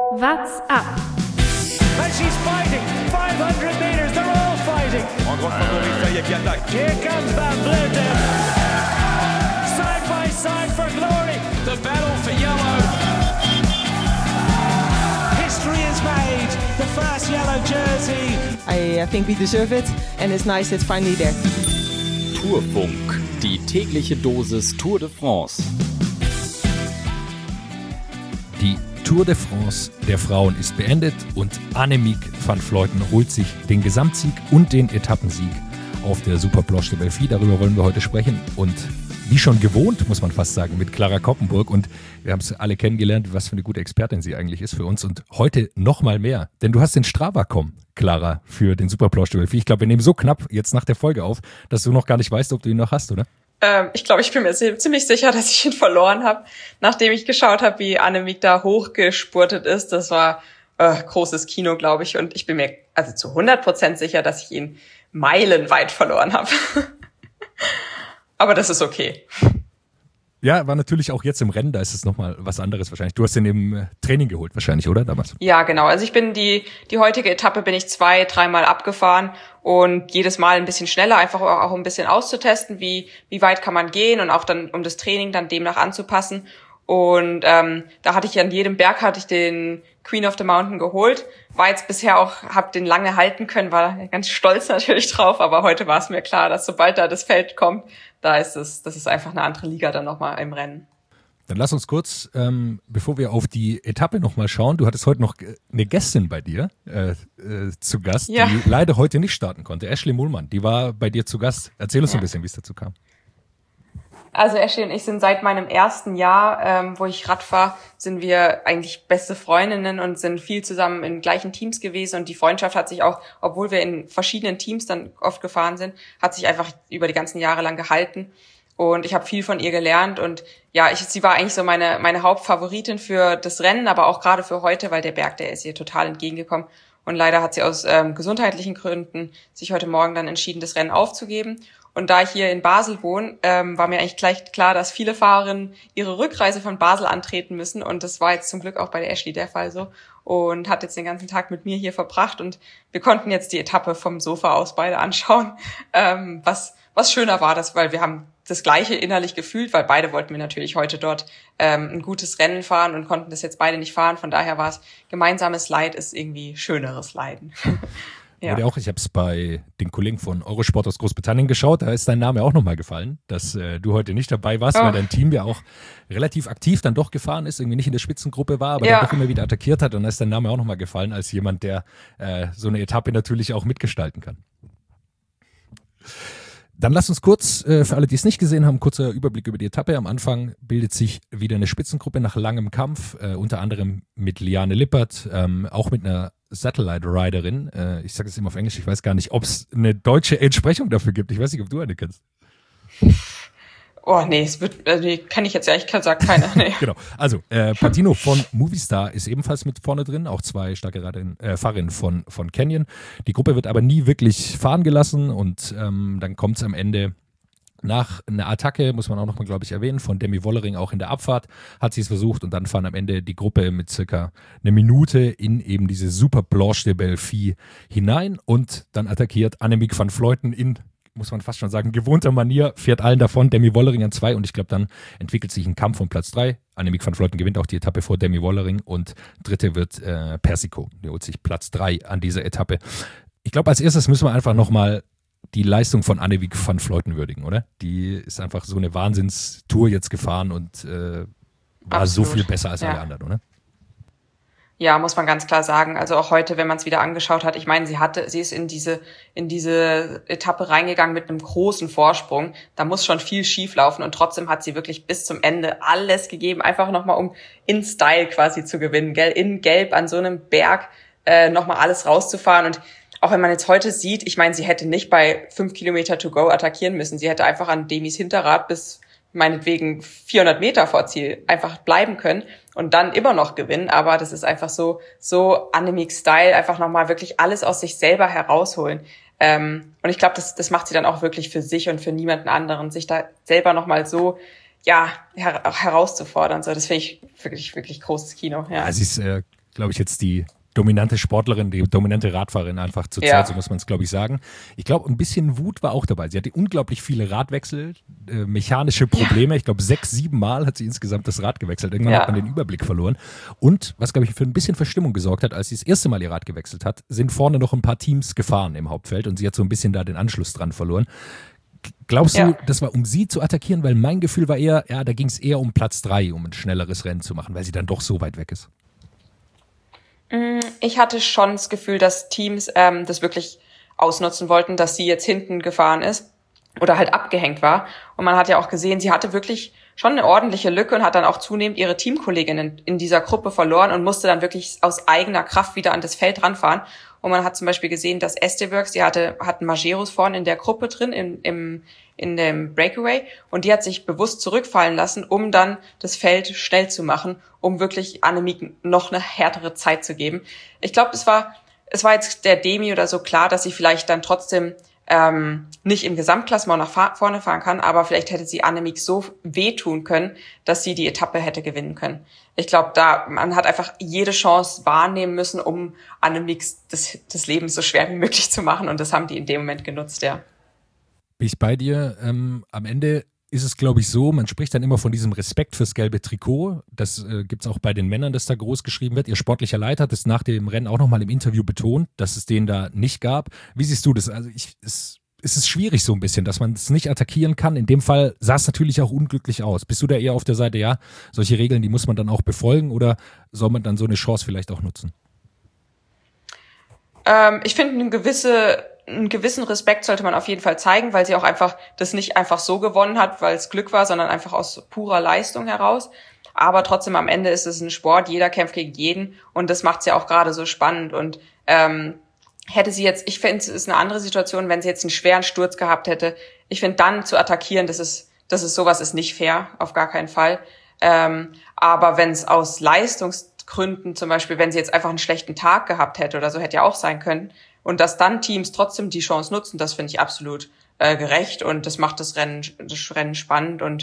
What's up? And she's fighting. 500 meters, they're all fighting. En grosse favori, ça y est, qui attaque. Here comes Van Vleuten. Side by side for glory. The battle for yellow. History is made. The first yellow jersey. I think we deserve it, and it's nice it's finally there. Tourfunk, die tägliche Dosis Tour de France. Die Tour de France der Frauen ist beendet und Annemiek van Vleuten holt sich den Gesamtsieg und den Etappensieg auf der Superploche de Belleville. Darüber wollen wir heute sprechen und wie schon gewohnt, muss man fast sagen, mit Clara Koppenburg, und wir haben es alle kennengelernt, was für eine gute Expertin sie eigentlich ist für uns, und heute noch mal mehr, denn du hast den Strava-Com, Clara, für den Superploche de Belleville. Ich glaube, wir nehmen so knapp jetzt nach der Folge auf, dass du noch gar nicht weißt, ob du ihn noch hast, oder? Ich glaube, ich bin mir ziemlich sicher, dass ich ihn verloren habe, nachdem ich geschaut habe, wie Annemiek da hochgespurtet ist. Das war großes Kino, glaube ich. Und ich bin mir also zu 100% sicher, dass ich ihn meilenweit verloren habe. Aber das ist okay. Ja, war natürlich auch jetzt im Rennen, da ist es nochmal was anderes wahrscheinlich. Du hast den im Training geholt wahrscheinlich, oder, damals? Ja, genau. Also ich bin die heutige Etappe bin ich 2-3 Mal abgefahren und jedes Mal ein bisschen schneller, einfach auch ein bisschen auszutesten, wie weit kann man gehen und auch dann, um das Training dann demnach anzupassen. Und da hatte ich an jedem Berg den Queen of the Mountain geholt. War jetzt bisher auch, hab den lange halten können, war ganz stolz natürlich drauf, aber heute war es mir klar, dass sobald da das Feld kommt, das ist einfach eine andere Liga dann nochmal im Rennen. Dann lass uns kurz, bevor wir auf die Etappe nochmal schauen, du hattest heute noch eine Gästin bei dir zu Gast, ja, die leider heute nicht starten konnte. Ashley Muhlmann, die war bei dir zu Gast. Erzähl uns ein bisschen, wie es dazu kam. Also Ashley und ich sind seit meinem ersten Jahr, wo ich Rad fahre, sind wir eigentlich beste Freundinnen und sind viel zusammen in gleichen Teams gewesen. Und die Freundschaft hat sich auch, obwohl wir in verschiedenen Teams dann oft gefahren sind, hat sich einfach über die ganzen Jahre lang gehalten. Und ich habe viel von ihr gelernt. Und ja, sie war eigentlich so meine Hauptfavoritin für das Rennen, aber auch gerade für heute, weil der Berg, der ist ihr total entgegengekommen. Und leider hat sie aus gesundheitlichen Gründen sich heute Morgen dann entschieden, das Rennen aufzugeben. Und da ich hier in Basel wohne, war mir eigentlich gleich klar, dass viele Fahrerinnen ihre Rückreise von Basel antreten müssen. Und das war jetzt zum Glück auch bei der Ashley der Fall so. Und hat jetzt den ganzen Tag mit mir hier verbracht. Und wir konnten jetzt die Etappe vom Sofa aus beide anschauen. Was schöner war, weil wir haben das Gleiche innerlich gefühlt, weil beide wollten wir natürlich heute dort ein gutes Rennen fahren und konnten das jetzt beide nicht fahren. Von daher war es, gemeinsames Leid ist irgendwie schöneres Leiden. Ja. Oder auch, ich habe es bei den Kollegen von Eurosport aus Großbritannien geschaut, da ist dein Name auch nochmal gefallen, dass du heute nicht dabei warst, weil dein Team ja auch relativ aktiv dann doch gefahren ist, irgendwie nicht in der Spitzengruppe war, aber dann doch immer wieder attackiert hat, und da ist dein Name auch nochmal gefallen als jemand, der so eine Etappe natürlich auch mitgestalten kann. Dann lass uns kurz, für alle, die es nicht gesehen haben, kurzer Überblick über die Etappe. Am Anfang bildet sich wieder eine Spitzengruppe nach langem Kampf, unter anderem mit Liane Lippert, auch mit einer Satellite-Riderin. Ich sage es immer auf Englisch, ich weiß gar nicht, ob es eine deutsche Entsprechung dafür gibt. Ich weiß nicht, ob du eine kennst. Oh, nee, kann ich jetzt ehrlich gesagt keiner. Nee. Genau, also Patino von Movistar ist ebenfalls mit vorne drin, auch zwei starke Fahrerinnen von Canyon. Die Gruppe wird aber nie wirklich fahren gelassen, und dann kommt es am Ende nach einer Attacke, muss man auch nochmal, glaube ich, erwähnen, von Demi Wollering auch in der Abfahrt, hat sie es versucht, und dann fahren am Ende die Gruppe mit circa eine Minute in eben diese Superploche de Belleville hinein, und dann attackiert Annemiek van Vleuten in, muss man fast schon sagen, gewohnter Manier, fährt allen davon, Demi Wollering an 2, und ich glaube, dann entwickelt sich ein Kampf um Platz 3. Annemiek van Vleuten gewinnt auch die Etappe vor Demi Wollering, und dritte wird Persico. Der holt sich Platz 3 an dieser Etappe. Ich glaube, als erstes müssen wir einfach nochmal die Leistung von Annemiek van Vleuten würdigen, oder? Die ist einfach so eine Wahnsinnstour jetzt gefahren und war so viel besser als alle anderen, oder? Ja, muss man ganz klar sagen. Also auch heute, wenn man es wieder angeschaut hat, ich meine, sie ist in diese Etappe reingegangen mit einem großen Vorsprung. Da muss schon viel schief laufen, und trotzdem hat sie wirklich bis zum Ende alles gegeben, einfach nochmal, um in Style quasi zu gewinnen, gell? In Gelb an so einem Berg nochmal alles rauszufahren. Und auch wenn man jetzt heute sieht, ich meine, sie hätte nicht bei 5 Kilometer to go attackieren müssen. Sie hätte einfach an Demis Hinterrad bis meinetwegen 400 Meter vor Ziel einfach bleiben können und dann immer noch gewinnen. Aber das ist einfach so Annemiek-Style, einfach nochmal wirklich alles aus sich selber herausholen. Und ich glaube, das macht sie dann auch wirklich für sich und für niemanden anderen, sich da selber nochmal so herauszufordern. So, das finde ich wirklich, wirklich großes Kino. Ja, sie ist glaube ich, jetzt die dominante Sportlerin, die dominante Radfahrerin einfach zur Zeit, so muss man es, glaube ich, sagen. Ich glaube, ein bisschen Wut war auch dabei. Sie hatte unglaublich viele Radwechsel, mechanische Probleme. Ich glaube, 6, 7 Mal hat sie insgesamt das Rad gewechselt. Irgendwann hat man den Überblick verloren. Und was, glaube ich, für ein bisschen Verstimmung gesorgt hat, als sie das erste Mal ihr Rad gewechselt hat, sind vorne noch ein paar Teams gefahren im Hauptfeld und sie hat so ein bisschen da den Anschluss dran verloren. Glaubst du, das war, um sie zu attackieren? Weil mein Gefühl war eher, da ging es eher um Platz 3, um ein schnelleres Rennen zu machen, weil sie dann doch so weit weg ist. Ich hatte schon das Gefühl, dass Teams das wirklich ausnutzen wollten, dass sie jetzt hinten gefahren ist oder halt abgehängt war. Und man hat ja auch gesehen, sie hatte wirklich schon eine ordentliche Lücke und hat dann auch zunehmend ihre Teamkolleginnen in dieser Gruppe verloren und musste dann wirklich aus eigener Kraft wieder an das Feld ranfahren. Und man hat zum Beispiel gesehen, dass Esteworks, die hatten Majeros vorne in der Gruppe drin, in dem Breakaway, und die hat sich bewusst zurückfallen lassen, um dann das Feld schnell zu machen, um wirklich Annemiek noch eine härtere Zeit zu geben. Ich glaube, es war jetzt der Demi oder so klar, dass sie vielleicht dann trotzdem nicht im Gesamtklassement nach vorne fahren kann, aber vielleicht hätte sie Annemiek so wehtun können, dass sie die Etappe hätte gewinnen können. Ich glaube, man hat einfach jede Chance wahrnehmen müssen, um Annemiek das Leben so schwer wie möglich zu machen, und das haben die in dem Moment genutzt, ja. Bin ich bei dir. Am Ende ist es, glaube ich, so, man spricht dann immer von diesem Respekt fürs gelbe Trikot. Das gibt es auch bei den Männern, dass da groß geschrieben wird. Ihr sportlicher Leiter hat es nach dem Rennen auch nochmal im Interview betont, dass es den da nicht gab. Wie siehst du das? Also es ist schwierig so ein bisschen, dass man es nicht attackieren kann. In dem Fall sah es natürlich auch unglücklich aus. Bist du da eher auf der Seite, ja, solche Regeln, die muss man dann auch befolgen, oder soll man dann so eine Chance vielleicht auch nutzen? Ich finde, einen gewissen Respekt sollte man auf jeden Fall zeigen, weil sie auch einfach das nicht einfach so gewonnen hat, weil es Glück war, sondern einfach aus purer Leistung heraus. Aber trotzdem, am Ende ist es ein Sport, jeder kämpft gegen jeden, und das macht es ja auch gerade so spannend. Und hätte sie jetzt, ich finde, es ist eine andere Situation, wenn sie jetzt einen schweren Sturz gehabt hätte. Ich finde, dann zu attackieren, das ist sowas ist nicht fair, auf gar keinen Fall. Aber wenn es aus Leistungsgründen, zum Beispiel, wenn sie jetzt einfach einen schlechten Tag gehabt hätte oder so, hätte ja auch sein können, und dass dann Teams trotzdem die Chance nutzen, das finde ich absolut gerecht, und das macht das Rennen spannend. Und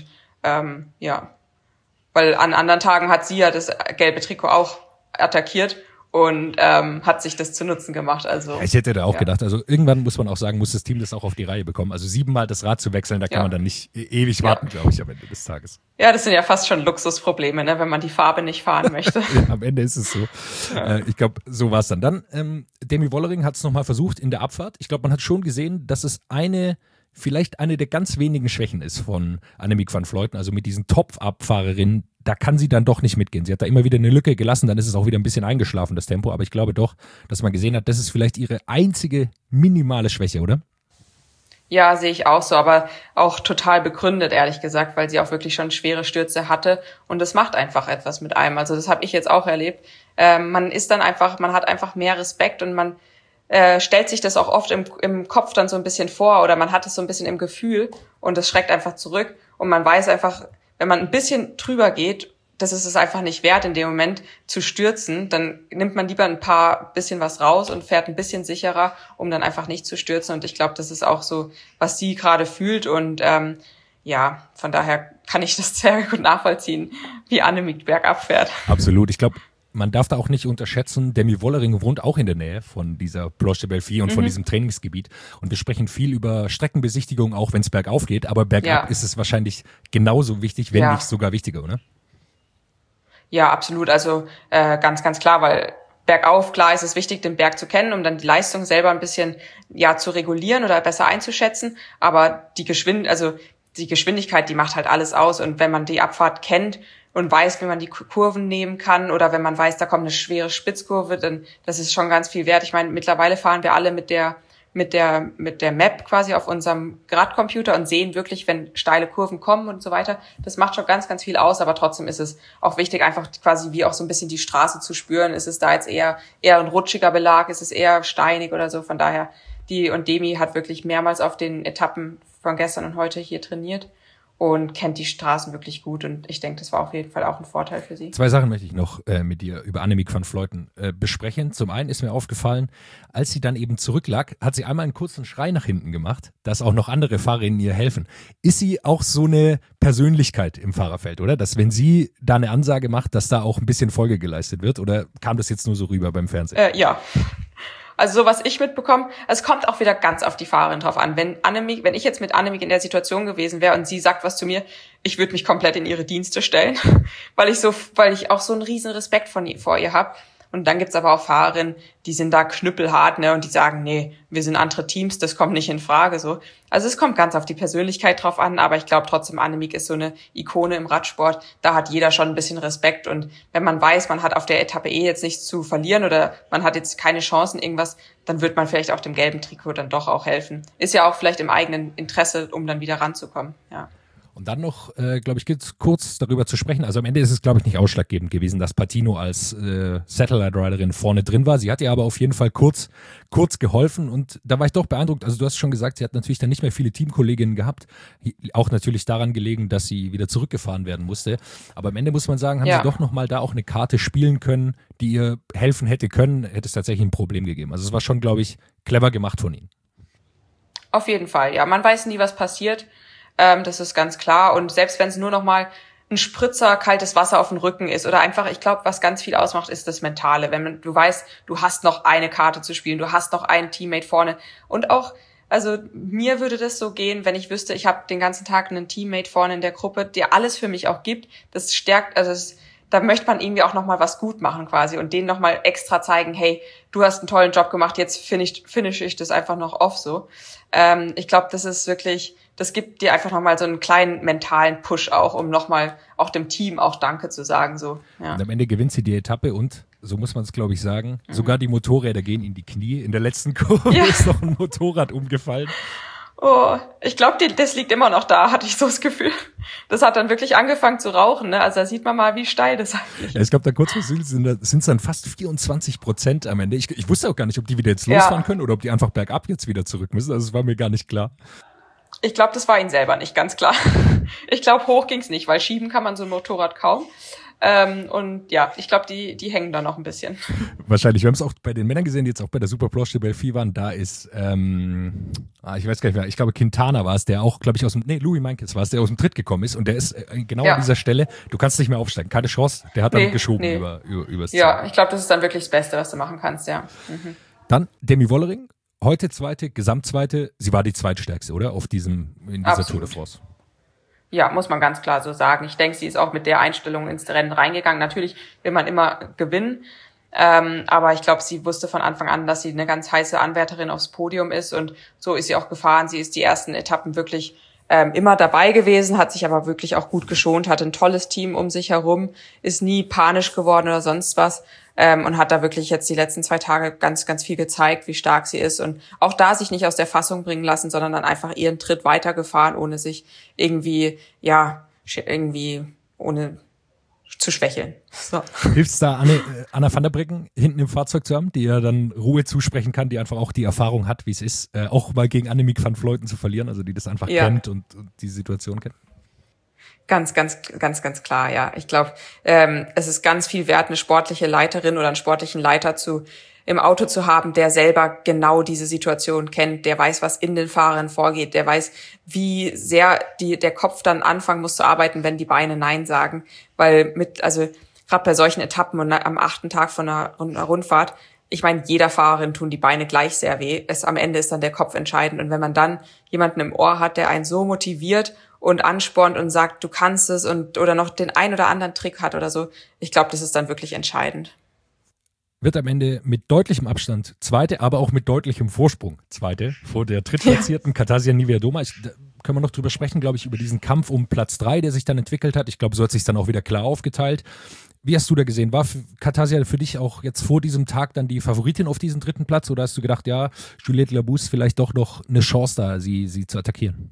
weil an anderen Tagen hat sie ja das gelbe Trikot auch attackiert und hat sich das zu Nutzen gemacht. Also ich hätte da auch gedacht, also irgendwann muss man auch sagen, muss das Team das auch auf die Reihe bekommen. Also 7-mal das Rad zu wechseln, da kann man dann nicht ewig warten, glaube ich, am Ende des Tages. Ja, das sind ja fast schon Luxusprobleme, ne, wenn man die Farbe nicht fahren möchte. Am Ende ist es so. Ich glaube, so war es dann. Dann, Demi Wollering hat es nochmal versucht in der Abfahrt. Ich glaube, man hat schon gesehen, dass es vielleicht eine der ganz wenigen Schwächen ist von Annemiek van Vleuten, also mit diesen Top-Abfahrerinnen, da kann sie dann doch nicht mitgehen. Sie hat da immer wieder eine Lücke gelassen, dann ist es auch wieder ein bisschen eingeschlafen, das Tempo, aber ich glaube doch, dass man gesehen hat, das ist vielleicht ihre einzige minimale Schwäche, oder? Ja, sehe ich auch so, aber auch total begründet, ehrlich gesagt, weil sie auch wirklich schon schwere Stürze hatte, und das macht einfach etwas mit einem. Also das habe ich jetzt auch erlebt. Man hat einfach mehr Respekt, und man stellt sich das auch oft im Kopf dann so ein bisschen vor, oder man hat es so ein bisschen im Gefühl, und das schreckt einfach zurück, und man weiß einfach, wenn man ein bisschen drüber geht, das ist es einfach nicht wert, in dem Moment zu stürzen, dann nimmt man lieber bisschen was raus und fährt ein bisschen sicherer, um dann einfach nicht zu stürzen, und ich glaube, das ist auch so, was sie gerade fühlt, und von daher kann ich das sehr gut nachvollziehen, wie Annemiek bergab fährt. Absolut, ich glaube, man darf da auch nicht unterschätzen, Demi Wollering wohnt auch in der Nähe von dieser Planche de Belleville und von diesem Trainingsgebiet. Und wir sprechen viel über Streckenbesichtigung, auch wenn es bergauf geht. Aber bergab ist es wahrscheinlich genauso wichtig, wenn nicht sogar wichtiger, oder? Ja, absolut. Also ganz, ganz klar, weil bergauf, klar ist es wichtig, den Berg zu kennen, um dann die Leistung selber ein bisschen zu regulieren oder besser einzuschätzen. Aber die Geschwindigkeit, die macht halt alles aus. Und wenn man die Abfahrt kennt und weiß, wie man die Kurven nehmen kann, oder wenn man weiß, da kommt eine schwere Spitzkurve, dann das ist schon ganz viel wert. Ich meine, mittlerweile fahren wir alle mit der Map quasi auf unserem Radcomputer und sehen wirklich, wenn steile Kurven kommen und so weiter. Das macht schon ganz, ganz viel aus, aber trotzdem ist es auch wichtig, einfach quasi wie auch so ein bisschen die Straße zu spüren. Ist es da jetzt eher ein rutschiger Belag? Ist es eher steinig oder so? Von daher, Demi hat wirklich mehrmals auf den Etappen von gestern und heute hier trainiert. und kennt die Straßen wirklich gut. Und ich denke, das war auf jeden Fall auch ein Vorteil für sie. 2 Sachen möchte ich noch mit dir über Annemiek van Vleuten besprechen. Zum einen ist mir aufgefallen, als sie dann eben zurücklag, hat sie einmal einen kurzen Schrei nach hinten gemacht, dass auch noch andere Fahrerinnen ihr helfen. Ist sie auch so eine Persönlichkeit im Fahrerfeld, oder? Dass wenn sie da eine Ansage macht, dass da auch ein bisschen Folge geleistet wird? Oder kam das jetzt nur so rüber beim Fernsehen? Ja. Also so, was ich mitbekomme, es kommt auch wieder ganz auf die Fahrerin drauf an. Wenn ich jetzt mit Annemiek in der Situation gewesen wäre und sie sagt was zu mir, ich würde mich komplett in ihre Dienste stellen, weil ich auch so einen riesen Respekt vor ihr habe. Und dann gibt's aber auch Fahrerinnen, die sind da knüppelhart, ne, und die sagen, nee, wir sind andere Teams, das kommt nicht in Frage, so. Also es kommt ganz auf die Persönlichkeit drauf an, aber ich glaube trotzdem, Annemiek ist so eine Ikone im Radsport, da hat jeder schon ein bisschen Respekt, und wenn man weiß, man hat auf der Etappe jetzt nichts zu verlieren oder man hat jetzt keine Chancen, irgendwas, dann wird man vielleicht auch dem gelben Trikot dann doch auch helfen. Ist ja auch vielleicht im eigenen Interesse, um dann wieder ranzukommen, ja. Und dann noch, glaube ich, gilt es kurz darüber zu sprechen. Also am Ende ist es, glaube ich, nicht ausschlaggebend gewesen, dass Patino als Satellite-Riderin vorne drin war. Sie hat ihr aber auf jeden Fall kurz geholfen, und da war ich doch beeindruckt. Also du hast schon gesagt, sie hat natürlich dann nicht mehr viele Teamkolleginnen gehabt. Auch natürlich daran gelegen, dass sie wieder zurückgefahren werden musste. Aber am Ende muss man sagen, haben sie doch nochmal da auch eine Karte spielen können, die ihr helfen hätte können, hätte es tatsächlich ein Problem gegeben. Also es war schon, glaube ich, clever gemacht von ihnen. Auf jeden Fall, ja. Man weiß nie, was passiert. Das ist ganz klar. Und selbst wenn es nur noch mal ein Spritzer kaltes Wasser auf dem Rücken ist oder einfach, ich glaube, was ganz viel ausmacht, ist das Mentale. Wenn du weißt, du hast noch eine Karte zu spielen, du hast noch einen Teammate vorne. Und auch, also mir würde das so gehen, wenn ich wüsste, ich habe den ganzen Tag einen Teammate vorne in der Gruppe, der alles für mich auch gibt. Das stärkt, da möchte man irgendwie auch noch mal was gut machen quasi und denen noch mal extra zeigen, hey, du hast einen tollen Job gemacht, jetzt finish ich das einfach noch off so. Ich glaube, das ist wirklich, das gibt dir einfach nochmal so einen kleinen mentalen Push auch, um nochmal auch dem Team auch Danke zu sagen. So. Ja. Und am Ende gewinnt sie die Etappe und, so muss man es glaube ich sagen, sogar die Motorräder gehen in die Knie. In der letzten Kurve ist noch ein Motorrad umgefallen. Oh, ich glaube, das liegt immer noch da, hatte ich so das Gefühl. Das hat dann wirklich angefangen zu rauchen, ne? Also da sieht man mal, wie steil das eigentlich ist. Ja, ich glaube, da kurz vor Süd sind es dann fast 24% am Ende. Ich wusste auch gar nicht, ob die wieder jetzt losfahren können oder ob die einfach bergab jetzt wieder zurück müssen. Also es war mir gar nicht klar. Ich glaube, das war ihnen selber nicht ganz klar. Ich glaube, hoch ging's nicht, weil schieben kann man so ein Motorrad kaum. Und ja, ich glaube, die hängen da noch ein bisschen. Wahrscheinlich. Wir haben es auch bei den Männern gesehen, die jetzt auch bei der Superploche de Belfi waren. Da ist, ich weiß gar nicht mehr, ich glaube Quintana war es, der auch, glaube ich, Louis Meintjes war es, der aus dem Tritt gekommen ist. Und der ist genau an dieser Stelle, du kannst nicht mehr aufsteigen, keine Chance. Der hat dann geschoben übers Ziel. Ja, ich glaube, das ist dann wirklich das Beste, was du machen kannst, ja. Mhm. Dann Demi Wollering. Heute Zweite, Gesamtzweite, sie war die zweitstärkste, oder? In dieser Tour de France. Ja, muss man ganz klar so sagen. Ich denke, sie ist auch mit der Einstellung ins Rennen reingegangen. Natürlich will man immer gewinnen, aber ich glaube, sie wusste von Anfang an, dass sie eine ganz heiße Anwärterin aufs Podium ist, und so ist sie auch gefahren. Sie ist die ersten Etappen wirklich immer dabei gewesen, hat sich aber wirklich auch gut geschont, hatte ein tolles Team um sich herum, ist nie panisch geworden oder sonst was. Und hat da wirklich jetzt die letzten 2 Tage ganz, ganz viel gezeigt, wie stark sie ist, und auch da sich nicht aus der Fassung bringen lassen, sondern dann einfach ihren Tritt weitergefahren, ohne sich irgendwie ohne zu schwächeln. So. Hilft's da, Anna van der Breggen hinten im Fahrzeug zu haben, die ja dann Ruhe zusprechen kann, die einfach auch die Erfahrung hat, wie es ist, auch mal gegen Annemiek van Vleuten zu verlieren, also die das einfach kennt und die Situation kennt? Ganz, ganz, ganz, ganz klar, ja. Ich glaube, es ist ganz viel wert, eine sportliche Leiterin oder einen sportlichen Leiter im Auto zu haben, der selber genau diese Situation kennt, der weiß, was in den Fahrern vorgeht, der weiß, wie sehr der Kopf dann anfangen muss zu arbeiten, wenn die Beine Nein sagen. Weil gerade bei solchen Etappen und am 8. Tag von einer Rundfahrt, ich meine, jeder Fahrerin tun die Beine gleich sehr weh. Am Ende ist dann der Kopf entscheidend. Und wenn man dann jemanden im Ohr hat, der einen so motiviert und anspornt und sagt, du kannst es, oder noch den ein oder anderen Trick hat oder so, ich glaube, das ist dann wirklich entscheidend. Wird am Ende mit deutlichem Abstand Zweite, aber auch mit deutlichem Vorsprung Zweite vor der drittplatzierten Katarzyna Niewiadoma. Da können wir noch drüber sprechen, glaube ich, über diesen Kampf um Platz 3, der sich dann entwickelt hat. Ich glaube, so hat sich dann auch wieder klar aufgeteilt. Wie hast du da gesehen? War Katarzyna für dich auch jetzt vor diesem Tag dann die Favoritin auf diesen 3. Platz, oder hast du gedacht, ja, Juliette Labous vielleicht doch noch eine Chance da, sie zu attackieren?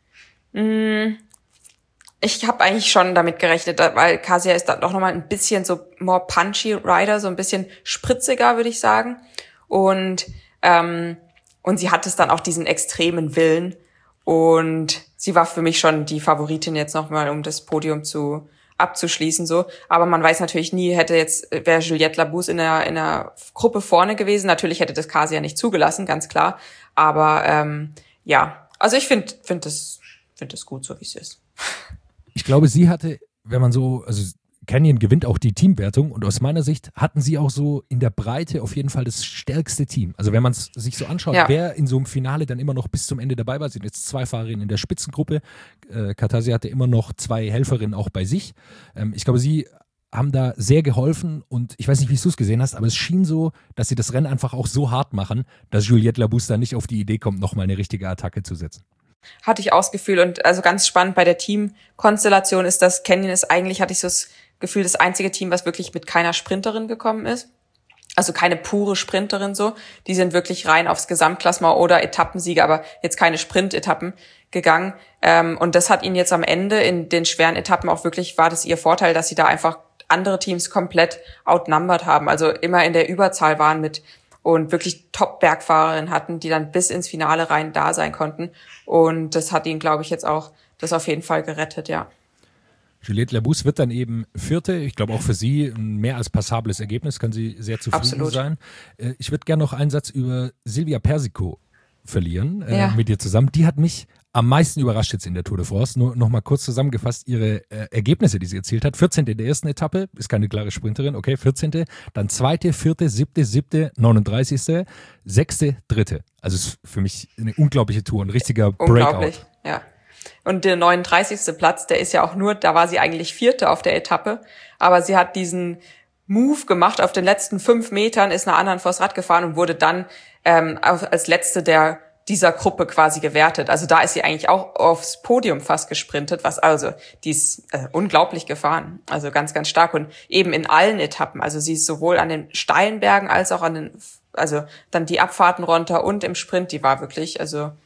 Ich habe eigentlich schon damit gerechnet, weil Kasia ist dann doch nochmal ein bisschen so more punchy Rider, so ein bisschen spritziger, würde ich sagen. Und sie hat es dann auch diesen extremen Willen. Und sie war für mich schon die Favoritin jetzt nochmal, um das Podium abzuschließen, so. Aber man weiß natürlich nie, wäre Juliette Labous in der Gruppe vorne gewesen. Natürlich hätte das Kasi ja nicht zugelassen, ganz klar. Aber, also ich finde das gut, so wie es ist. Ich glaube, sie hatte, Canyon gewinnt auch die Teamwertung und aus meiner Sicht hatten sie auch so in der Breite auf jeden Fall das stärkste Team. Also wenn man es sich so anschaut, wer in so einem Finale dann immer noch bis zum Ende dabei war, sind jetzt 2 Fahrerinnen in der Spitzengruppe. Katarzyna hatte immer noch 2 Helferinnen auch bei sich. Ich glaube, sie haben da sehr geholfen und ich weiß nicht, wie du es gesehen hast, aber es schien so, dass sie das Rennen einfach auch so hart machen, dass Juliette Labous da nicht auf die Idee kommt, nochmal eine richtige Attacke zu setzen. Hatte ich auch das Gefühl und also ganz spannend bei der Teamkonstellation ist, dass Canyon ist eigentlich, hatte ich so das Gefühl, das einzige Team, was wirklich mit keiner Sprinterin gekommen ist. Also keine pure Sprinterin so. Die sind wirklich rein aufs Gesamtklassement oder Etappensiege, aber jetzt keine Sprintetappen gegangen. Und das hat ihnen jetzt am Ende in den schweren Etappen auch wirklich, war das ihr Vorteil, dass sie da einfach andere Teams komplett outnumbered haben. Also immer in der Überzahl waren und wirklich Top-Bergfahrerinnen hatten, die dann bis ins Finale rein da sein konnten. Und das hat ihnen, glaube ich, jetzt auch das auf jeden Fall gerettet, ja. Juliette Labous wird dann eben Vierte. Ich glaube auch für sie ein mehr als passables Ergebnis, kann sie sehr zufrieden sein. Ich würde gerne noch einen Satz über Silvia Persico verlieren mit ihr zusammen. Die hat mich am meisten überrascht jetzt in der Tour de France. Nur noch mal kurz zusammengefasst ihre Ergebnisse, die sie erzielt hat. 14. in der ersten Etappe, ist keine klare Sprinterin, okay, 14. Dann 2., 4., 7., 39., 6., 3. Also ist für mich eine unglaubliche Tour, ein richtiger Unglaublich, Breakout. Ja. Und der 39. Platz, der ist ja auch nur, da war sie eigentlich 4. auf der Etappe, aber sie hat diesen Move gemacht auf den letzten 5 Metern, ist einer anderen vors Rad gefahren und wurde dann als Letzte dieser Gruppe quasi gewertet. Also da ist sie eigentlich auch aufs Podium fast gesprintet, die ist unglaublich gefahren, also ganz, ganz stark und eben in allen Etappen, also sie ist sowohl an den steilen Bergen als auch dann die Abfahrten runter und im Sprint, die war wirklich,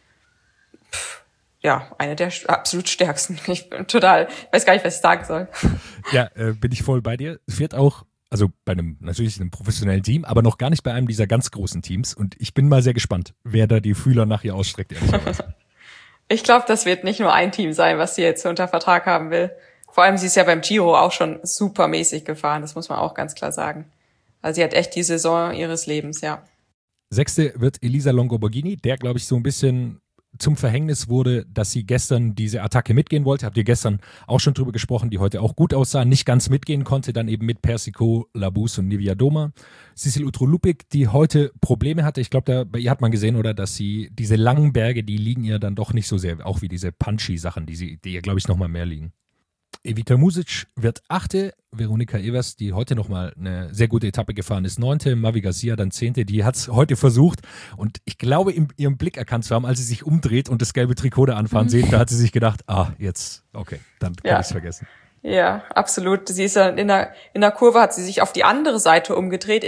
eine der absolut stärksten. Ich weiß gar nicht, was ich sagen soll. Ja, bin ich voll bei dir. Es wird auch, also bei einem professionellen Team, aber noch gar nicht bei einem dieser ganz großen Teams. Und ich bin mal sehr gespannt, wer da die Fühler nach ihr ausstreckt, ehrlicherweise. Ich glaube, das wird nicht nur ein Team sein, was sie jetzt unter Vertrag haben will. Vor allem, sie ist ja beim Giro auch schon supermäßig gefahren, das muss man auch ganz klar sagen. Also sie hat echt die Saison ihres Lebens, ja. 6. wird Elisa Longo-Borghini, der, glaube ich, so ein bisschen zum Verhängnis wurde, dass sie gestern diese Attacke mitgehen wollte. Habt ihr gestern auch schon drüber gesprochen, die heute auch gut aussah, nicht ganz mitgehen konnte, dann eben mit Persico, Labous und Niewiadoma. Cecil Utrolupik, die heute Probleme hatte. Ich glaube, bei ihr hat man gesehen, oder, dass sie diese langen Berge, die liegen ihr dann doch nicht so sehr, auch wie diese Punchy-Sachen, die ihr, glaube ich, nochmal mehr liegen. Evita Muzic wird 8. Veronika Evers, die heute nochmal eine sehr gute Etappe gefahren ist, 9. Mavi Garcia dann 10. Die hat es heute versucht und ich glaube, in ihrem Blick erkannt zu haben, als sie sich umdreht und das gelbe Trikot da anfahren sieht, da hat sie sich gedacht, jetzt, okay, dann kann ich es vergessen. Ja, absolut. Sie ist dann in der Kurve, hat sie sich auf die andere Seite umgedreht,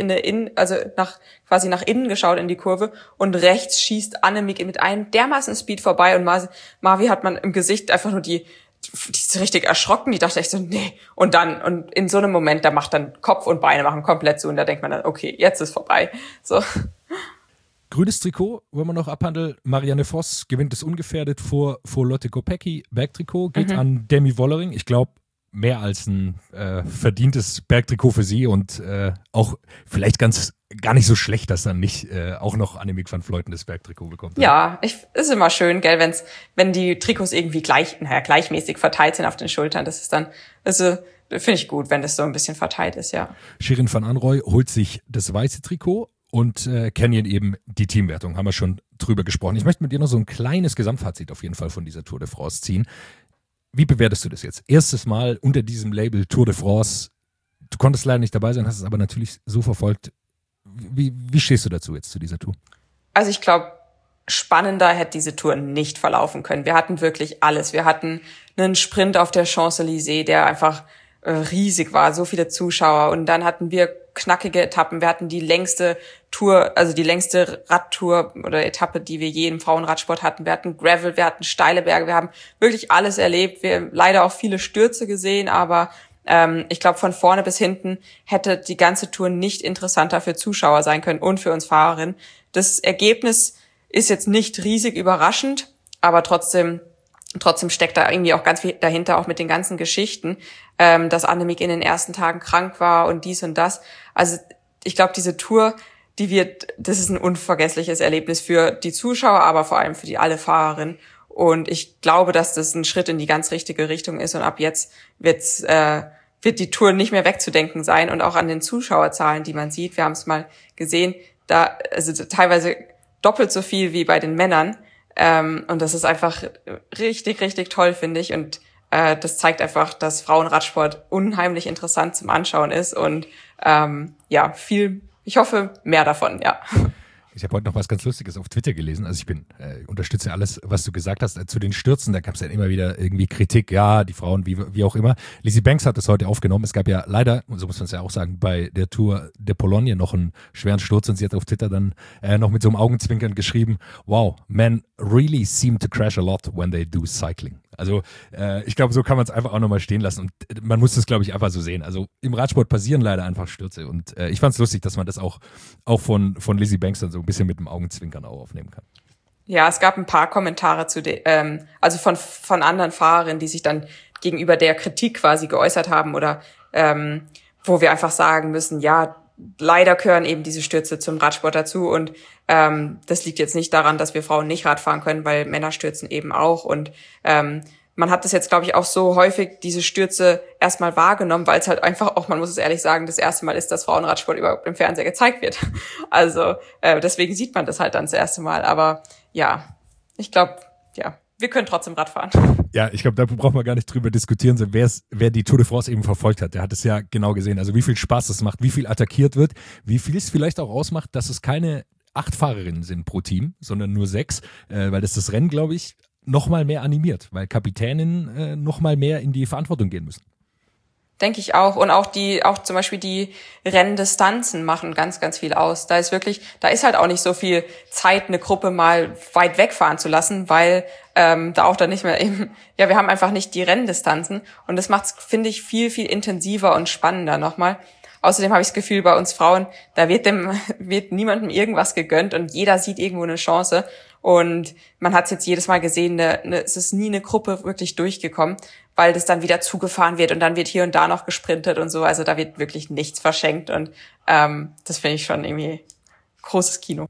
quasi nach innen geschaut in die Kurve und rechts schießt Annemiek mit einem dermaßen Speed vorbei und Mavi hat man im Gesicht einfach nur die ist richtig erschrocken, die dachte echt so, nee. Und in so einem Moment, da macht dann Kopf und Beine machen komplett zu und da denkt man dann, okay, jetzt ist vorbei. So. Grünes Trikot, wollen wir noch abhandeln. Marianne Voss gewinnt es ungefährdet vor Lotte Kopecky. Bergtrikot geht an Demi Vollering. Ich glaube, mehr als ein verdientes Bergtrikot für sie und auch vielleicht gar nicht so schlecht, dass dann nicht auch noch Annemiek van Vleuten das Bergtrikot bekommt. Ja, ist immer schön, gell, wenn die Trikots irgendwie gleichmäßig verteilt sind auf den Schultern. Das ist dann, finde ich gut, wenn das so ein bisschen verteilt ist, ja. Shirin van Anrooy holt sich das weiße Trikot und Canyon eben die Teamwertung. Haben wir schon drüber gesprochen. Ich möchte mit dir noch so ein kleines Gesamtfazit auf jeden Fall von dieser Tour de France ziehen. Wie bewertest du das jetzt? Erstes Mal unter diesem Label Tour de France. Du konntest leider nicht dabei sein, hast es aber natürlich so verfolgt. Wie stehst du dazu jetzt zu dieser Tour? Also ich glaube, spannender hätte diese Tour nicht verlaufen können. Wir hatten wirklich alles. Wir hatten einen Sprint auf der Champs-Élysées, der einfach riesig war, so viele Zuschauer. Und dann hatten wir knackige Etappen. Wir hatten die längste Tour, also die längste Radtour oder Etappe, die wir je im Frauenradsport hatten. Wir hatten Gravel, wir hatten steile Berge. Wir haben wirklich alles erlebt. Wir haben leider auch viele Stürze gesehen, aber ich glaube, von vorne bis hinten hätte die ganze Tour nicht interessanter für Zuschauer sein können und für uns Fahrerinnen. Das Ergebnis ist jetzt nicht riesig überraschend, aber trotzdem trotzdem steckt da irgendwie auch ganz viel dahinter, auch mit den ganzen Geschichten, dass Annemiek in den ersten Tagen krank war und dies und das. Also ich glaube, diese Tour, das ist ein unvergessliches Erlebnis für die Zuschauer, aber vor allem für alle Fahrerinnen. Und ich glaube, dass das ein Schritt in die ganz richtige Richtung ist. Und ab jetzt wird die Tour nicht mehr wegzudenken sein. Und auch an den Zuschauerzahlen, die man sieht, wir haben es mal gesehen, also teilweise doppelt so viel wie bei den Männern. Und das ist einfach richtig, richtig toll, finde ich. Und das zeigt einfach, dass Frauenradsport unheimlich interessant zum Anschauen ist. Und ich hoffe, mehr davon, ja. Ich habe heute noch was ganz Lustiges auf Twitter gelesen. Also ich unterstütze alles, was du gesagt hast. Zu den Stürzen, da gab es ja immer wieder irgendwie Kritik. Ja, die Frauen, wie auch immer. Lizzie Banks hat das heute aufgenommen. Es gab ja leider, so muss man es ja auch sagen, bei der Tour de Pologne noch einen schweren Sturz. Und sie hat auf Twitter dann noch mit so einem Augenzwinkern geschrieben, wow, men really seem to crash a lot when they do cycling. Also ich glaube, so kann man es einfach auch nochmal stehen lassen. Und man muss das, glaube ich, einfach so sehen. Also im Radsport passieren leider einfach Stürze. Und ich fand es lustig, dass man das auch von Lizzie Banks dann so ein bisschen mit dem Augenzwinkern auch aufnehmen kann. Ja, es gab ein paar Kommentare also von anderen Fahrerinnen, die sich dann gegenüber der Kritik quasi geäußert haben oder wo wir einfach sagen müssen, ja, leider gehören eben diese Stürze zum Radsport dazu und das liegt jetzt nicht daran, dass wir Frauen nicht Rad fahren können, weil Männer stürzen eben auch und man hat das jetzt, glaube ich, auch so häufig, diese Stürze erstmal wahrgenommen, weil es halt einfach auch, man muss es ehrlich sagen, das erste Mal ist, dass Frauenradsport überhaupt im Fernseher gezeigt wird. Also deswegen sieht man das halt dann das erste Mal. Aber ja, ich glaube, ja, wir können trotzdem Rad fahren. Ja, ich glaube, da braucht man gar nicht drüber diskutieren. Wer die Tour de France eben verfolgt hat, der hat es ja genau gesehen. Also wie viel Spaß es macht, wie viel attackiert wird, wie viel es vielleicht auch ausmacht, dass es keine 8 Fahrerinnen sind pro Team, sondern nur 6, weil das Rennen, glaube ich, nochmal mehr animiert, weil Kapitäninnen nochmal mehr in die Verantwortung gehen müssen. Denke ich auch. Und auch zum Beispiel die Renndistanzen machen ganz, ganz viel aus. Da ist halt auch nicht so viel Zeit, eine Gruppe mal weit wegfahren zu lassen, weil da auch dann nicht mehr eben, ja, wir haben einfach nicht die Renndistanzen. Und das macht's, finde ich, viel, viel intensiver und spannender nochmal. Außerdem habe ich das Gefühl, bei uns Frauen, da wird niemandem irgendwas gegönnt und jeder sieht irgendwo eine Chance. Und man hat es jetzt jedes Mal gesehen, es ist nie eine Gruppe wirklich durchgekommen, weil das dann wieder zugefahren wird und dann wird hier und da noch gesprintet und so. Also da wird wirklich nichts verschenkt und das finde ich schon irgendwie großes Kino.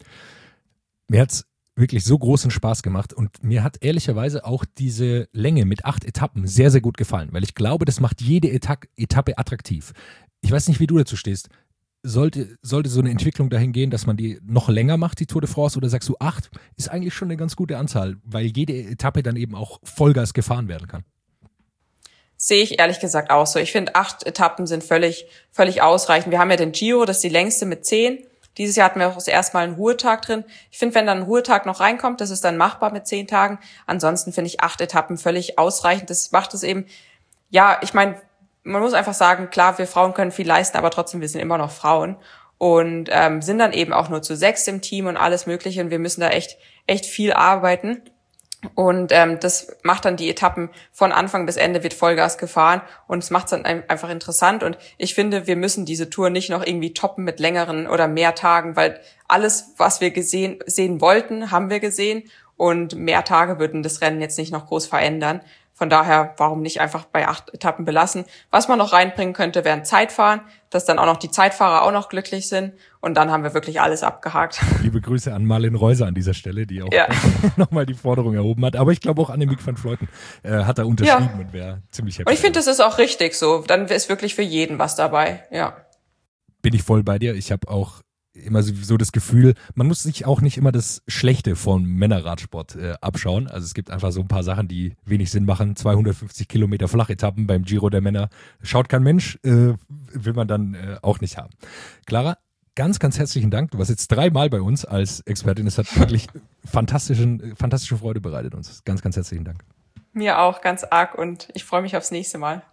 Mir hat's wirklich so großen Spaß gemacht und mir hat ehrlicherweise auch diese Länge mit 8 Etappen sehr, sehr gut gefallen, weil ich glaube, das macht jede Etappe attraktiv. Ich weiß nicht, wie du dazu stehst. Sollte so eine Entwicklung dahin gehen, dass man die noch länger macht, die Tour de France, oder sagst du, 8 ist eigentlich schon eine ganz gute Anzahl, weil jede Etappe dann eben auch Vollgas gefahren werden kann? Sehe ich ehrlich gesagt auch so. Ich finde, 8 Etappen sind völlig, völlig ausreichend. Wir haben ja den Giro, das ist die längste mit 10. Dieses Jahr hatten wir auch das erste Mal einen Ruhetag drin. Ich finde, wenn dann ein Ruhetag noch reinkommt, das ist dann machbar mit 10 Tagen. Ansonsten finde ich 8 Etappen völlig ausreichend. Das macht es eben, ja, ich meine, man muss einfach sagen, klar, wir Frauen können viel leisten, aber trotzdem, wir sind immer noch Frauen und sind dann eben auch nur zu 6 im Team und alles Mögliche und wir müssen da echt viel arbeiten und das macht dann die Etappen von Anfang bis Ende wird Vollgas gefahren und es macht es dann einfach interessant und ich finde, wir müssen diese Tour nicht noch irgendwie toppen mit längeren oder mehr Tagen, weil alles, was wir sehen wollten, haben wir gesehen und mehr Tage würden das Rennen jetzt nicht noch groß verändern. Von daher, warum nicht einfach bei 8 Etappen belassen? Was man noch reinbringen könnte, wären Zeitfahren, dass dann auch noch die Zeitfahrer auch noch glücklich sind. Und dann haben wir wirklich alles abgehakt. Liebe Grüße an Marlene Reuser an dieser Stelle, die auch nochmal die Forderung erhoben hat. Aber ich glaube auch Annemiek van Vleuten hat da unterschrieben und wäre ziemlich happy. Und ich finde, das ist auch richtig so. Dann ist wirklich für jeden was dabei, ja. Bin ich voll bei dir. Ich habe auch immer so das Gefühl, man muss sich auch nicht immer das Schlechte von Männerradsport abschauen. Also es gibt einfach so ein paar Sachen, die wenig Sinn machen. 250 Kilometer Flachetappen beim Giro der Männer. Schaut kein Mensch, will man dann auch nicht haben. Clara, ganz, ganz herzlichen Dank. Du warst jetzt 3-mal bei uns als Expertin. Es hat wirklich fantastische Freude bereitet uns. Ganz, ganz herzlichen Dank. Mir auch, ganz arg und ich freue mich aufs nächste Mal.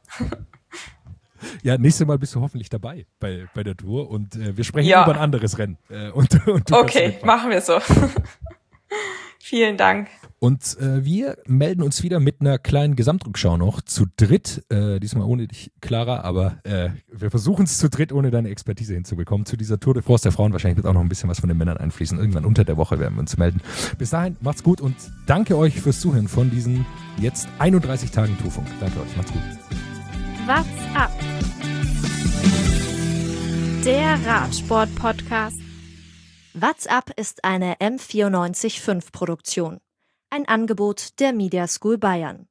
Ja, nächstes Mal bist du hoffentlich dabei bei der Tour und wir sprechen über ein anderes Rennen. Und okay, machen wir so. Vielen Dank. Und wir melden uns wieder mit einer kleinen Gesamtrückschau noch zu dritt. Diesmal ohne dich, Clara, aber wir versuchen es zu dritt, ohne deine Expertise hinzubekommen. Zu dieser Tour de France der Frauen. Wahrscheinlich wird auch noch ein bisschen was von den Männern einfließen. Irgendwann unter der Woche werden wir uns melden. Bis dahin, macht's gut und danke euch fürs Zuhören von diesen jetzt 31 Tagen Tourfunk. Danke euch, macht's gut. What's up? Der Radsport-Podcast. What's up ist eine M94.5 Produktion. Ein Angebot der Media School Bayern.